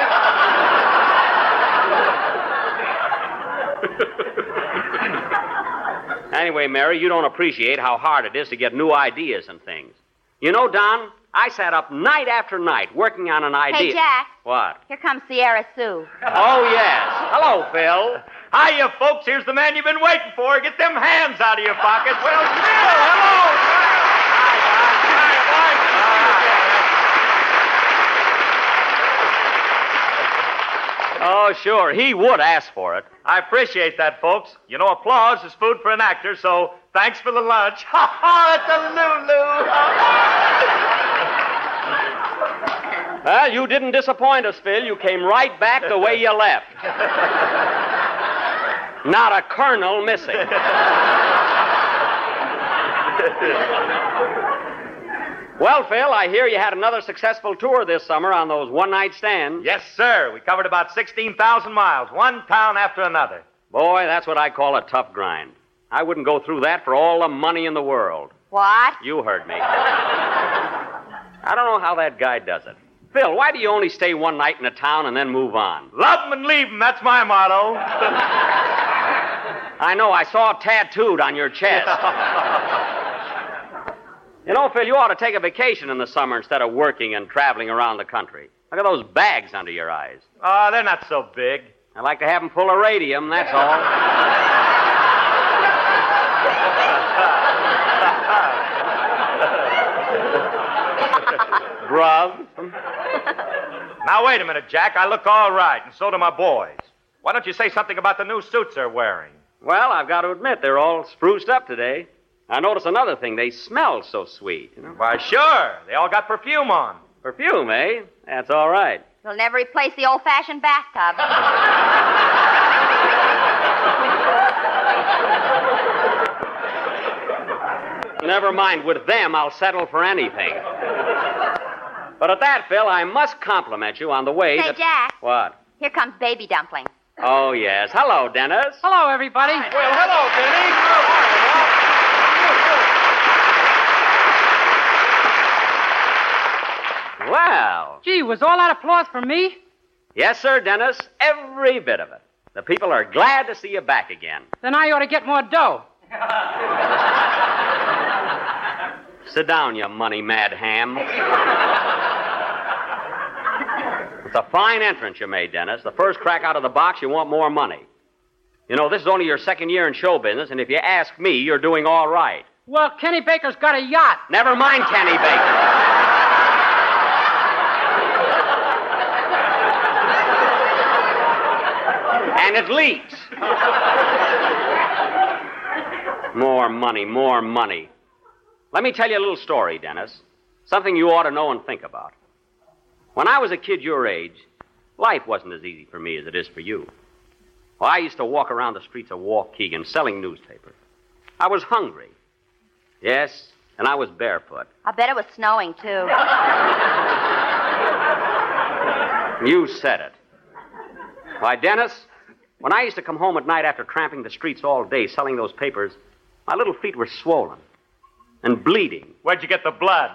Anyway, Mary, you don't appreciate how hard it is to get new ideas and things. You know, Don, I sat up night after night working on an idea. Hey, Jack. What? Here comes Sierra Sue. Oh, yes. Hello, Phil. Hiya, folks. Here's the man you've been waiting for. Get them hands out of your pockets. Well, Phil, hello. Oh, sure. He would ask for it. I appreciate that, folks. You know, applause is food for an actor, so thanks for the lunch. Ha ha, it's a Lulu. Well, you didn't disappoint us, Phil. You came right back the way you left. Not a kernel missing. Well, Phil, I hear you had another successful tour this summer on those one-night stands. Yes, sir. We covered about sixteen thousand miles, one town after another. Boy, that's what I call a tough grind. I wouldn't go through that for all the money in the world. What? You heard me. I don't know how that guy does it. Phil, why do you only stay one night in a town and then move on? Love 'em and leave 'em. That's my motto. I know. I saw it tattooed on your chest. You know, Phil, you ought to take a vacation in the summer instead of working and traveling around the country. Look at those bags under your eyes. Oh, they're not so big. I like to have them full of radium, that's all. Grub. Now, wait a minute, Jack. I look all right, and so do my boys. Why don't you say something about the new suits they're wearing? Well, I've got to admit, they're all spruced up today. I notice another thing. They smell so sweet. You know? Why, sure. They all got perfume on. Perfume, eh? That's all right. You'll never replace the old-fashioned bathtub. Never mind. With them, I'll settle for anything. But at that, Phil, I must compliment you on the way Say, that... Jack. What? Here comes Baby Dumpling. Oh, yes. Hello, Dennis. Hello, everybody. Well, hello, Denny. Well. Gee, was all that applause for me? Yes, sir, Dennis. Every bit of it. The people are glad to see you back again. Then I ought to get more dough. Sit down, you money-mad ham. It's a fine entrance you made, Dennis. The first crack out of the box, you want more money. You know, this is only your second year in show business, and if you ask me, you're doing all right. Well, Kenny Baker's got a yacht. Never mind Kenny Baker. And it leaks. More money, more money. Let me tell you a little story, Dennis. Something you ought to know and think about. When I was a kid your age, life wasn't as easy for me as it is for you. Well, I used to walk around the streets of Waukegan selling newspapers. I was hungry. Yes, and I was barefoot. I bet it was snowing, too. You said it. Why, Dennis, when I used to come home at night after tramping the streets all day selling those papers, my little feet were swollen and bleeding. Where'd you get the blood?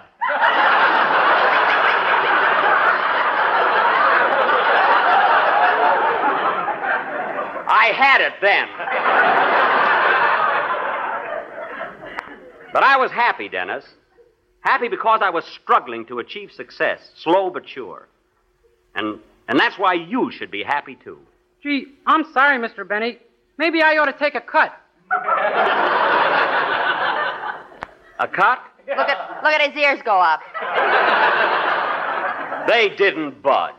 I had it then. But I was happy, Dennis. Happy because I was struggling to achieve success, slow but sure. And and that's why you should be happy, too. Gee, I'm sorry, Mister Benny. Maybe I ought to take a cut. A cut? Look at, look at his ears go up. They didn't budge.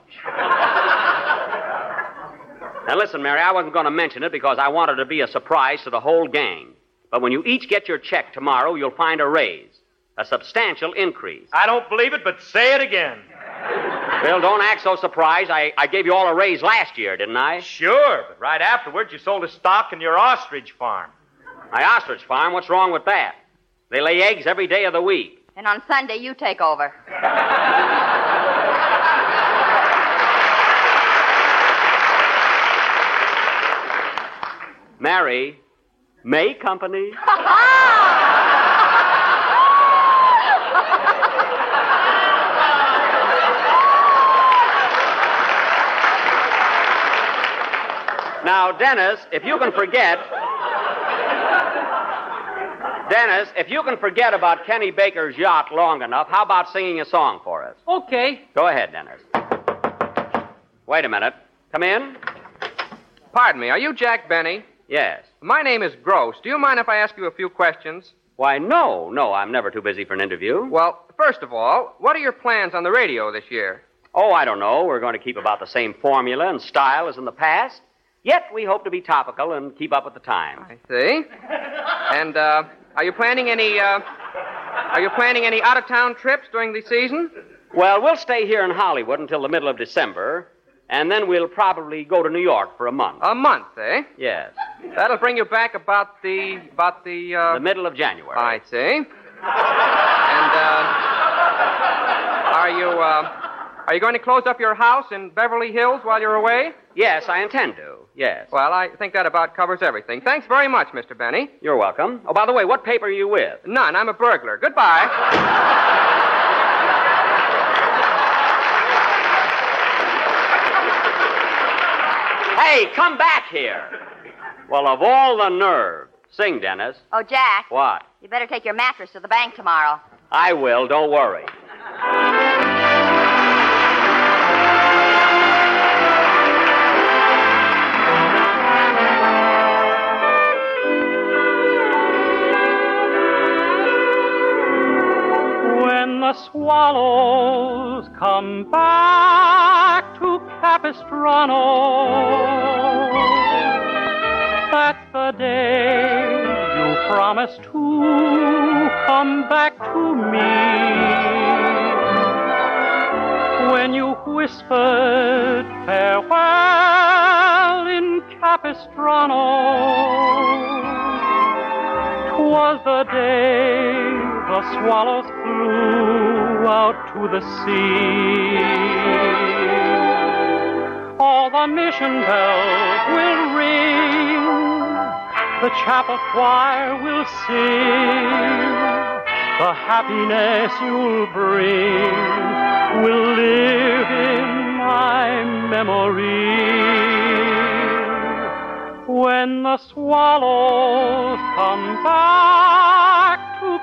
Now, listen, Mary, I wasn't going to mention it because I wanted to be a surprise to the whole gang. But when you each get your check tomorrow, you'll find a raise, a substantial increase. I don't believe it, but say it again. Bill, don't act so surprised. I, I gave you all a raise last year, didn't I? Sure, but right afterwards you sold a stock in your ostrich farm. My ostrich farm? What's wrong with that? They lay eggs every day of the week. And on Sunday, you take over. Mary, May Company. Now, Dennis, if you can forget... Dennis, if you can forget about Kenny Baker's yacht long enough, how about singing a song for us? Okay. Go ahead, Dennis. Wait a minute. Come in. Pardon me, are you Jack Benny? Yes. My name is Gross. Do you mind if I ask you a few questions? Why, no, no, I'm never too busy for an interview. Well, first of all, what are your plans on the radio this year? Oh, I don't know. We're going to keep about the same formula and style as in the past. Yet we hope to be topical and keep up with the times. I see. And, uh, are you planning any, uh, are you planning any out-of-town trips during the season? Well, we'll stay here in Hollywood until the middle of December, and then we'll probably go to New York for a month. A month, eh? Yes. That'll bring you back about the, about the, uh... The middle of January. I see. And, uh, are you, uh... Are you going to close up your house in Beverly Hills while you're away? Yes, I intend to. Yes. Well, I think that about covers everything. Thanks very much, Mister Benny. You're welcome. Oh, by the way, what paper are you with? None. I'm a burglar. Goodbye. Hey, come back here. Well, of all the nerve. Sing, Dennis. Oh, Jack. What? You better take your mattress to the bank tomorrow. I will. Don't worry. The swallows come back to Capistrano. That's the day you promised to come back to me. When you whispered farewell in Capistrano, 'twas the day the swallows flew out to the sea. All the mission bells will ring, the chapel choir will sing, the happiness you'll bring will live in my memory. When the swallows come back to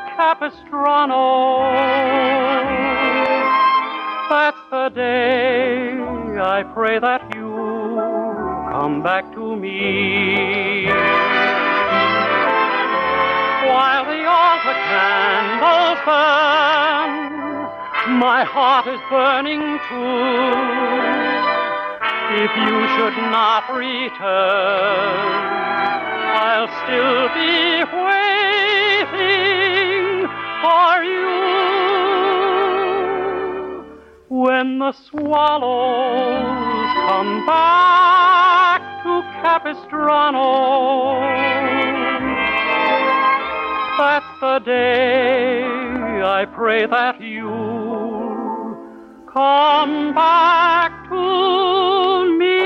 Capistrano, that's the day I pray that you come back to me. While the altar candles burn, my heart is burning too. If you should not return, I'll still be waiting for you. When the swallows come back to Capistrano, that's the day I pray that you come back to me.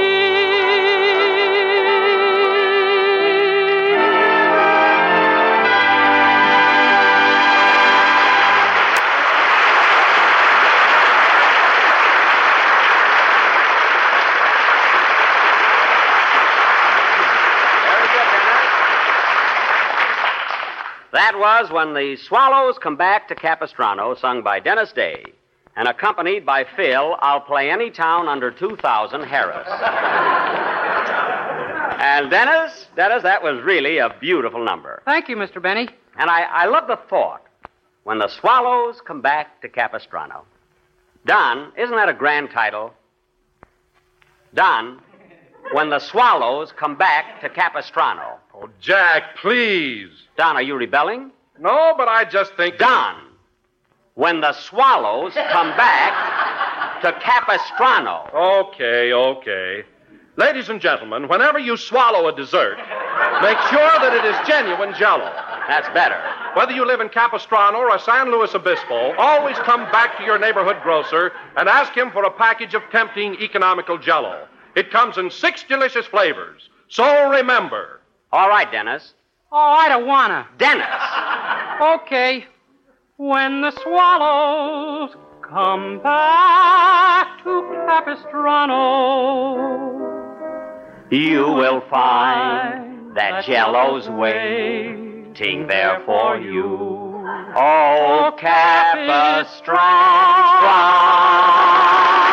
That was When the Swallows Come Back to Capistrano, sung by Dennis Day, and accompanied by Phil, I'll Play Any Town Under two thousand Harris. And Dennis, Dennis, that was really a beautiful number. Thank you, Mister Benny. And I, I love the thought, When the Swallows Come Back to Capistrano. Don, isn't that a grand title? Don, When the Swallows Come Back to Capistrano. Oh, Jack, please. Don, are you rebelling? No, but I just think... Don, When the Swallows Come Back to Capistrano. Okay, okay. Ladies and gentlemen, whenever you swallow a dessert, make sure that it is genuine Jell-O. That's better. Whether you live in Capistrano or San Luis Obispo, always come back to your neighborhood grocer and ask him for a package of tempting, economical Jell-O. It comes in six delicious flavors. So remember... All right, Dennis. Oh, I don't wanna. Dennis. Okay. When the swallows come back to Capistrano, you will find that Jell-O's waiting there for you. Oh, Capistrano.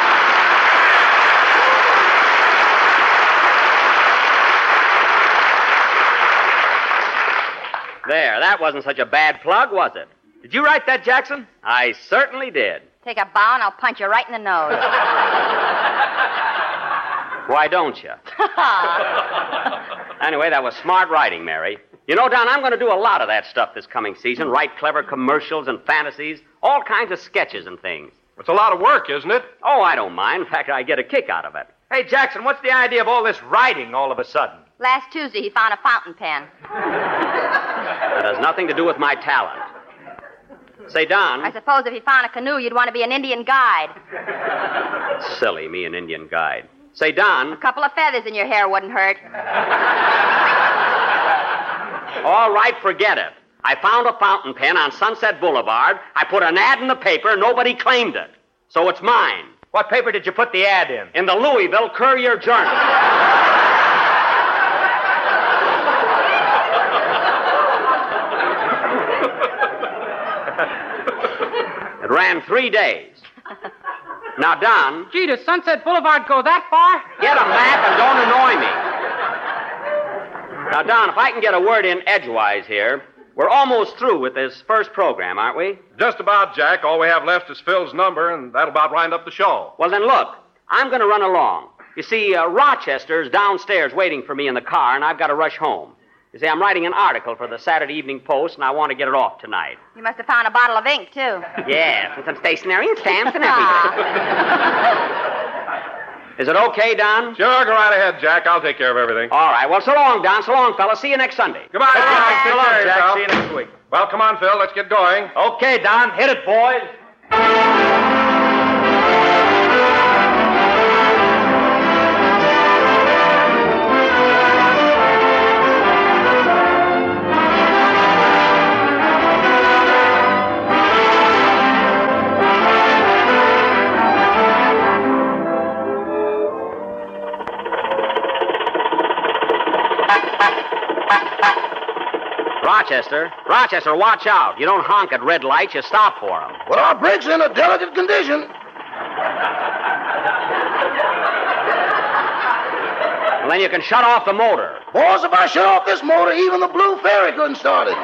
There, that wasn't such a bad plug, was it? Did you write that, Jackson? I certainly did. Take a bow and I'll punch you right in the nose. Why don't you? Anyway, that was smart writing, Mary. You know, Don, I'm going to do a lot of that stuff this coming season. Write clever commercials and fantasies, all kinds of sketches and things. It's a lot of work, isn't it? Oh, I don't mind. In fact, I get a kick out of it. Hey, Jackson, what's the idea of all this writing all of a sudden? Last Tuesday, he found a fountain pen. That has nothing to do with my talent. Say, Don. I suppose if you found a canoe, you'd want to be an Indian guide. Silly, me, an Indian guide. Say, Don. A couple of feathers in your hair wouldn't hurt. All right, forget it. I found a fountain pen on Sunset Boulevard. I put an ad in the paper. Nobody claimed it. So it's mine. What paper did you put the ad in? In the Louisville Courier Journal. It ran three days. Now, Don... Gee, does Sunset Boulevard go that far? Get a map and don't annoy me. Now, Don, if I can get a word in edgewise here, we're almost through with this first program, aren't we? Just about, Jack. All we have left is Phil's number, and that'll about wind up the show. Well, then, look, I'm going to run along. You see, uh, Rochester's downstairs waiting for me in the car, and I've got to rush home. You see, I'm writing an article for the Saturday Evening Post, and I want to get it off tonight. You must have found a bottle of ink, too. Yes, and some stationery and stamps and everything. Is it okay, Don? Sure, go right ahead, Jack. I'll take care of everything. All right. Well, so long, Don. So long, fellas. See you next Sunday. Goodbye, Jack. So long, Jack. See you next week. Well, come on, Phil. Let's get going. Okay, Don. Hit it, boys. Rochester, Rochester, watch out. You don't honk at red lights, you stop for them. Well, our brake's in a delicate condition. Well, then you can shut off the motor. Boss, if I shut off this motor, even the Blue Fairy couldn't start it.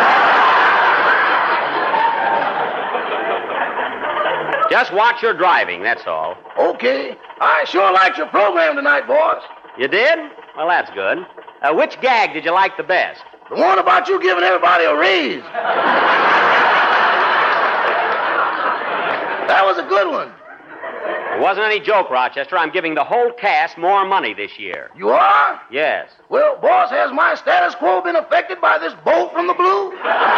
Just watch your driving, that's all. Okay. I sure liked your program tonight, boss. You did? Well, that's good. Uh, which gag did you like the best? The one about you giving everybody a raise. That was a good one. It wasn't any joke, Rochester. I'm giving the whole cast more money this year. You are? Yes. Well, boss, has my status quo been affected by this bolt from the blue?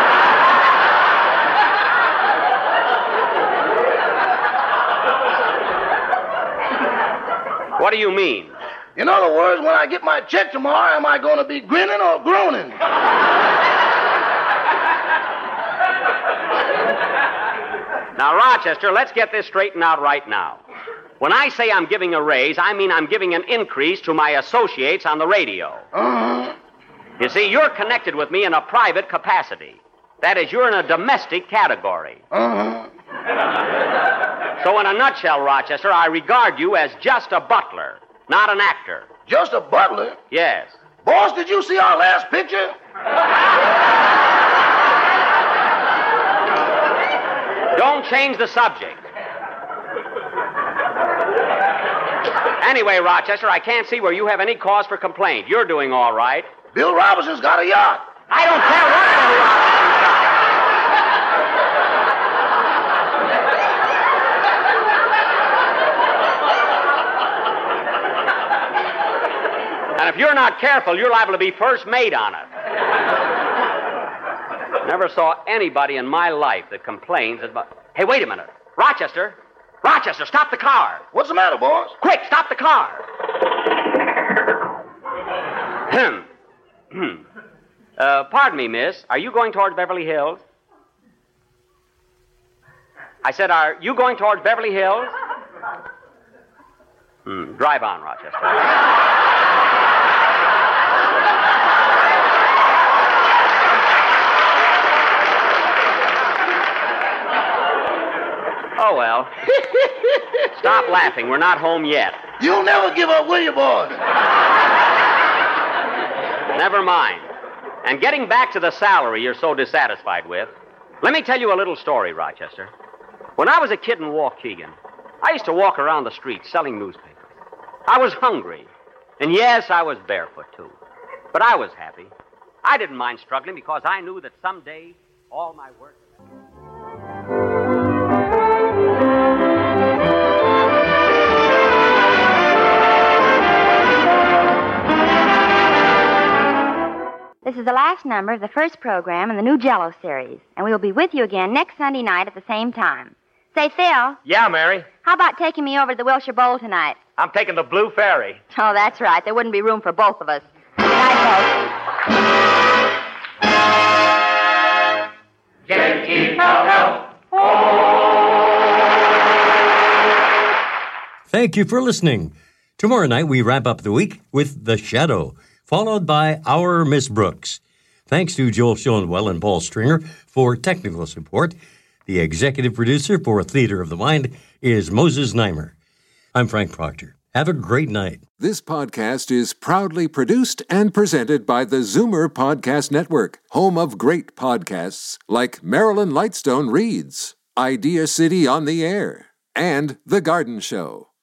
What do you mean? In other words, when I get my check tomorrow, am I going to be grinning or groaning? Now, Rochester, let's get this straightened out right now. When I say I'm giving a raise, I mean I'm giving an increase to my associates on the radio. Uh-huh. You see, you're connected with me in a private capacity. That is, you're in a domestic category. Uh-huh. So, in a nutshell, Rochester, I regard you as just a butler, not an actor. Just a butler? Yes. Boss, did you see our last picture? Don't change the subject. Anyway, Rochester, I can't see where you have any cause for complaint. You're doing all right. Bill Robinson's got a yacht. I don't care what Bill Robinson's got. And if you're not careful, you're liable to be first mate on it. Never saw anybody in my life that complains about... Hey, wait a minute. Rochester. Rochester, stop the car. What's the matter, boss? Quick, stop the car. Hmm. Hmm. uh, pardon me, miss. Are you going towards Beverly Hills? I said, are you going towards Beverly Hills? Hmm. Drive on, Rochester. Oh, well. Stop laughing. We're not home yet. You'll never give up, will you, boys? Never mind. And getting back to the salary you're so dissatisfied with, let me tell you a little story, Rochester. When I was a kid in Waukegan, I used to walk around the streets selling newspapers. I was hungry. And yes, I was barefoot, too. But I was happy. I didn't mind struggling because I knew that someday all my work... This is the last number of the first program in the new Jell-O series, and we will be with you again next Sunday night at the same time. Say, Phil. Yeah, Mary? How about taking me over to the Wilshire Bowl tonight? I'm taking the Blue Fairy. Oh, that's right. There wouldn't be room for both of us. Good night, folks. J E L L. Thank you for listening. Tomorrow night we wrap up the week with The Shadow, followed by Our Miss Brooks. Thanks to Joel Schoenwell and Paul Stringer for technical support. The executive producer for Theater of the Mind is Moses Neimer. I'm Frank Proctor. Have a great night. This podcast is proudly produced and presented by the Zoomer Podcast Network, home of great podcasts like Marilyn Lightstone Reads, Idea City on the Air, and The Garden Show.